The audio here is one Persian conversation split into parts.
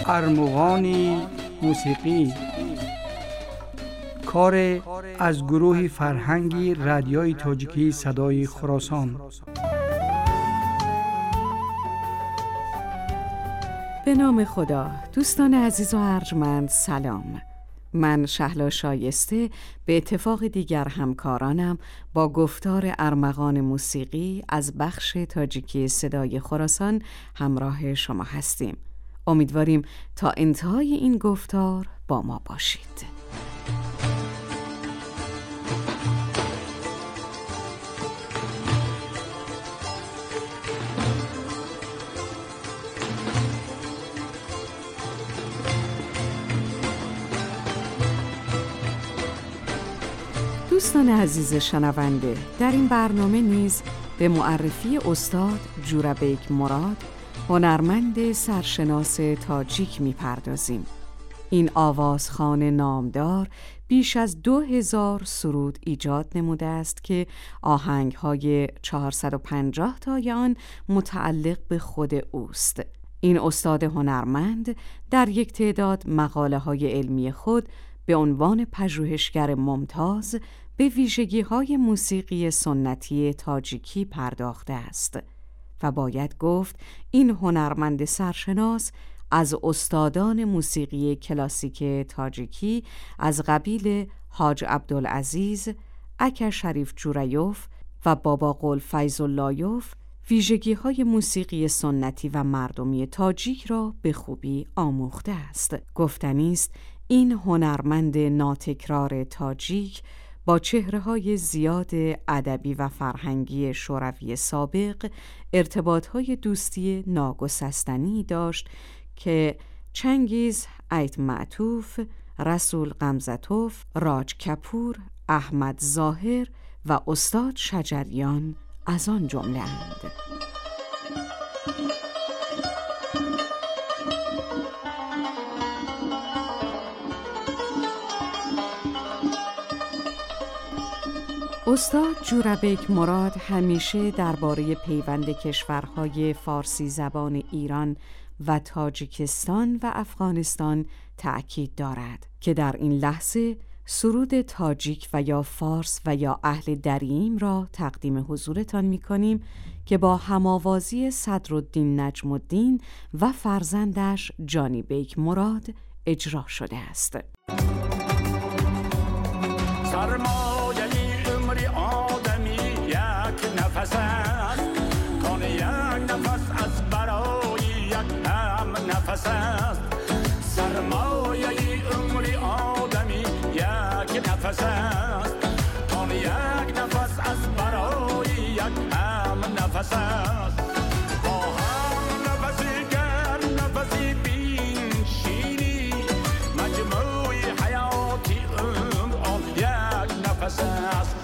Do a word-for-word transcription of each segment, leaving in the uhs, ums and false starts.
ارمغان موسیقی، کار از گروه فرهنگی رادیوی تاجیکی صدای خراسان. به نام خدا. دوستان عزیز و ارجمند سلام. من شهلا شایسته به اتفاق دیگر همکارانم با گفتار ارمغان موسیقی از بخش تاجیکی صدای خراسان همراه شما هستیم. امیدواریم تا انتهای این گفتار با ما باشید. دوستان عزیز شنونده، در این برنامه نیز به معرفی استاد جورابیک مراد، هنرمند سرشناس تاجیک می‌پردازیم. این آوازخوان نامدار بیش از دو هزار سرود ایجاد نموده است که آهنگ‌های چهارصد و پنجاه تای آن متعلق به خود اوست. این استاد هنرمند در یک تعداد مقاله‌های علمی خود به عنوان پژوهشگر ممتاز به ویژگی‌های موسیقی سنتی تاجیکی پرداخته است و باید گفت این هنرمند سرشناس از استادان موسیقی کلاسیک تاجیکی از قبیل حاج عبدالعزیز، اکا شریف جورایوف و بابا قول فیض‌الله‌یوف ویژگی‌های موسیقی سنتی و مردمی تاجیک را به خوبی آموخته است. گفتنی است این هنرمند ناتکرار تاجیک با چهره‌های زیاد ادبی و فرهنگی شوروی سابق ارتباط‌های دوستی ناگسستنی داشت که چنگیز ایت معطوف، رسول غمزتوف، راج کپور، احمد ظاهر و استاد شجریان از آن جمله اند. استاد جورابیک مراد همیشه درباره پیوند کشورهای فارسی زبان ایران و تاجیکستان و افغانستان تأکید دارد که در این لحظه سرود تاجیک و یا فارس و یا اهل دریم را تقدیم حضورتان می کنیم که با هماوازی صدرالدین نجم الدین و فرزندش جانی بیک مراد اجرا شده است. آدمی یک نفس است، کان یک نفس از برای یک هم نفس است. سرمایه عمر آدمی یک نفس است، کان یک نفس از برای یک هم نفس است. با هم نفسی گرم نفسی بین شیری، مجموع حیاتی عمر آن یک نفس است.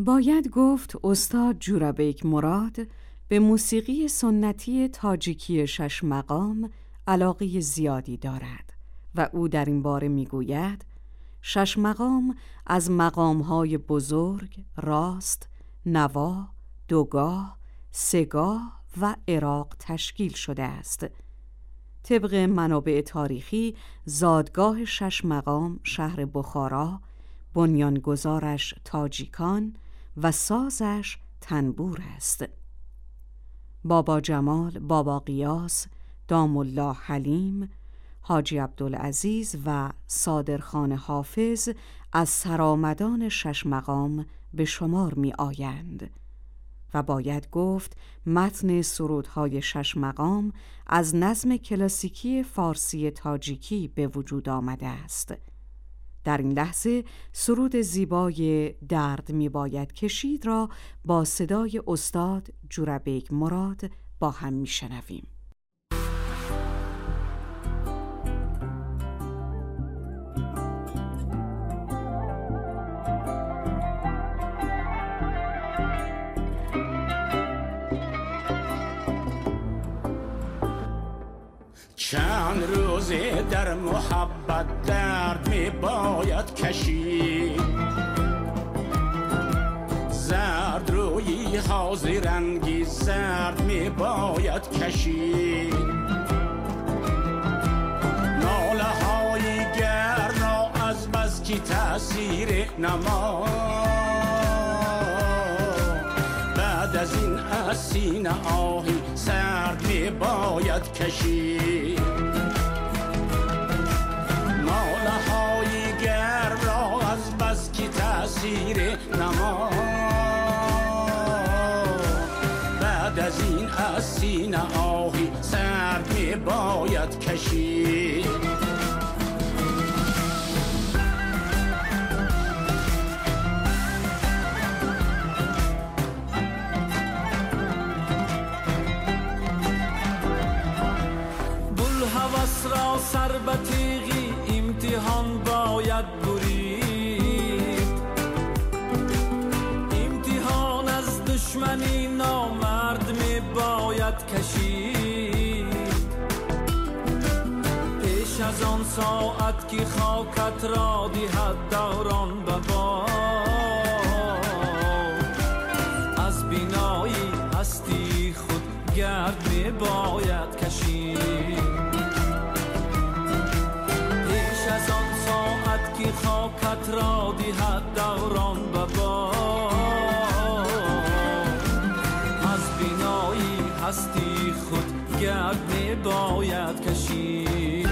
باید گفت استاد جورابیک مراد به موسیقی سنتی تاجیکی شش مقام علاقه زیادی دارد و او در این باره میگوید شش مقام از مقام‌های بزرگ، راست، نوا، دوگاه، سگاه و عراق تشکیل شده است. طبق منابع تاریخی زادگاه شش مقام شهر بخارا، بنیانگذارش تاجیکان و سازش تنبور است. بابا جمال، بابا قیاس، دام الله حلیم، حاجی عبدالعزیز و صادرخان حافظ از سرآمدان شش مقام به شمار می آیند و باید گفت متن سرودهای شش مقام از نظم کلاسیکی فارسی تاجیکی به وجود آمده است. در این لحظه سرود زیبای درد می باید کشید را با صدای استاد جورابیک مراد با هم می شنویم. چند روزه در محبت درد می باید کشید، زرد روی حاضر رنگی زرد می باید کشید، ناله های گرم را از بس که تأثیر نما بعد از این از سینه آهی سرد می باید کشید، ناله های گرم را از بس که تأثیر نما بعد از این از سینه آهی سرد می باید کشید. را سر به تیغی امتحان باید برید، امتحان از دشمنی نامرد می باید کشید، پیش از آن ساعت که خاکت را دهد دوران به باد از بینایی هستی خود گرد می باید کشید، خاکت را دهد دوران به باد از بینایی هستی خود گرد می باید کشید.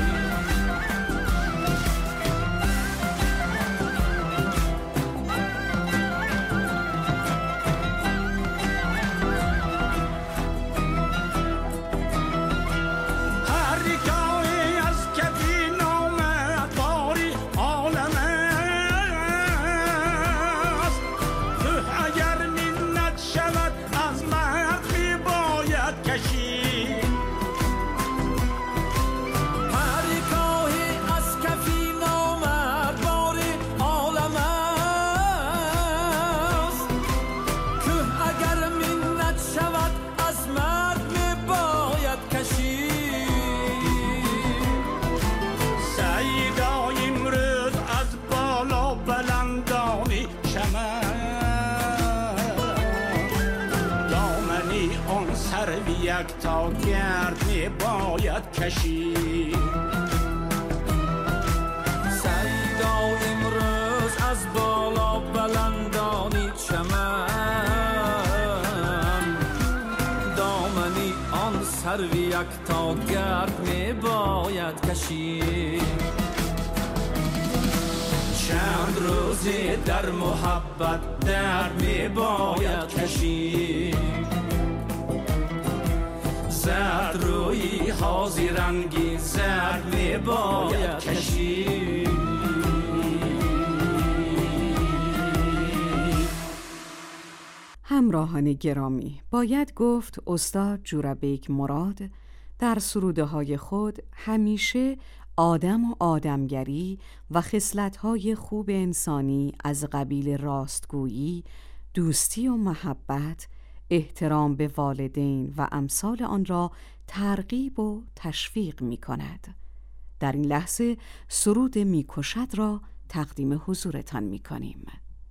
یک تا گرد می باید کشید، سیدا امروز از بالا بلندانی چمن دامنی آن سر یک تا گرد می باید کشید، چند روزی در محبت درد می باید کشید، زرد روی حاضر رنگی زرد می باید کشید. همراهان گرامی، باید گفت استاد جورابیک مراد در سروده های خود همیشه آدم و آدمگری و خصلت‌های خوب انسانی از قبیل راستگویی، دوستی و محبت، احترام به والدین و امثال آن را ترغیب و تشویق می کند. در این لحظه سرود می کشد را تقدیم حضورتان می کنیم.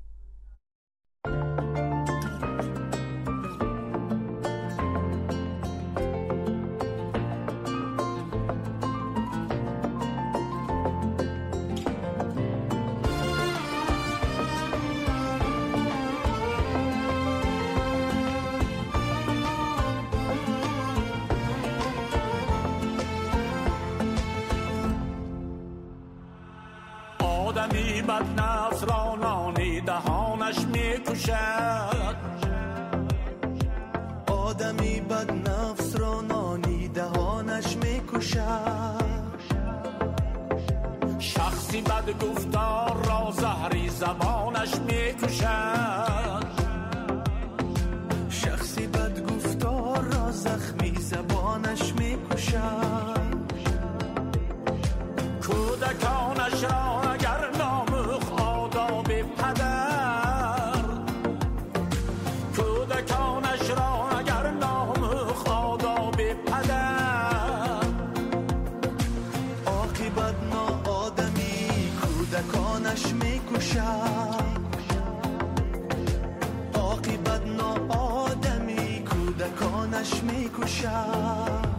آدمی بد نفس را نانی دهانش میکشد، آدمی بد نفس را نانی دهانش میکشد، شخصی بد گفتار را زهری زبانش میکشد، شخصی بد گفتار را زخمی زبانش میکشد، کودکانش را اگر ناموخ آداب پدر، کودکانش را اگر ناموخ آداب پدر، عاقبت ناآدمی کودکانش میکشد، عاقبت ناآدمی کودکانش میکشد.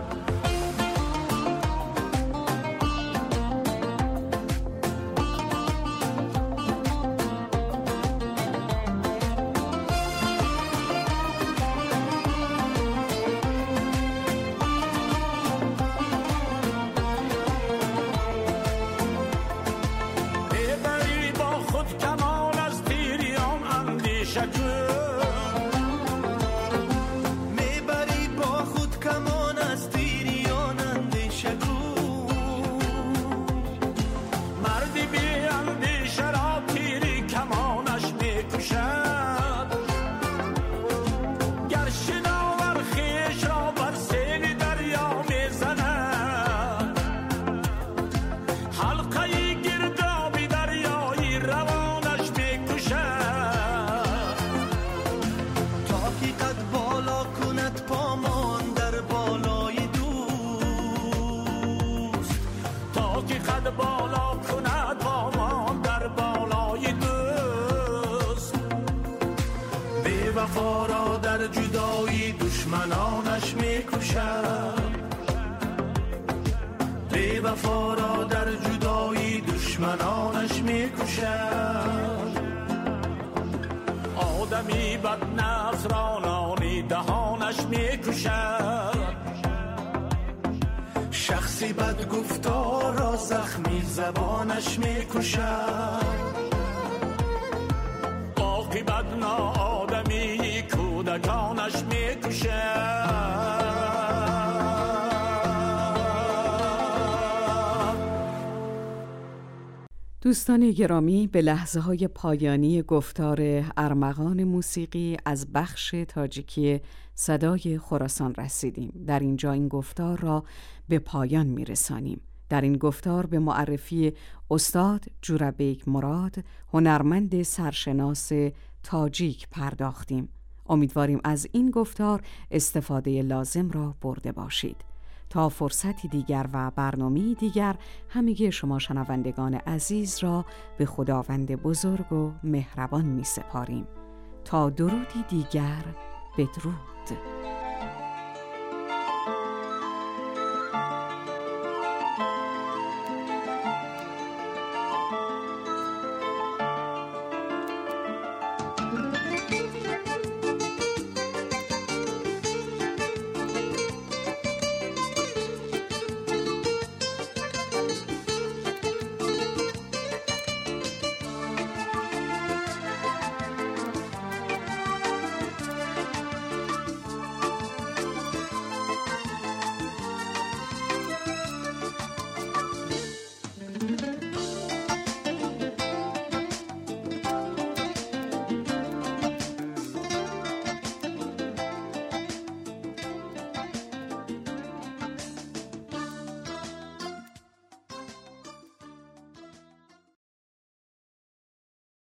وفا را در جدایی دشمنانش میکشد، بی وفا را در جدایی دشمنانش میکشد، آدمی بد نفس را نانی دهانش میکشد، شخصی بد گفتار را زخمی زبانش میکشد، عاقبت ناآدمی کودکانش میکشد. دوستان گرامی، به لحظه های پایانی گفتار ارمغان موسیقی از بخش تاجیکی صدای خراسان رسیدیم. در اینجا این گفتار را به پایان میرسانیم. در این گفتار به معرفی استاد جورابیک مراد، هنرمند سرشناس تاجیک پرداختیم. امیدواریم از این گفتار استفاده لازم را برده باشید. تا فرصتی دیگر و برنامه‌ای دیگر، همگی شما شنوندگان عزیز را به خداوند بزرگ و مهربان می سپاریم. تا درودی دیگر، بدرود.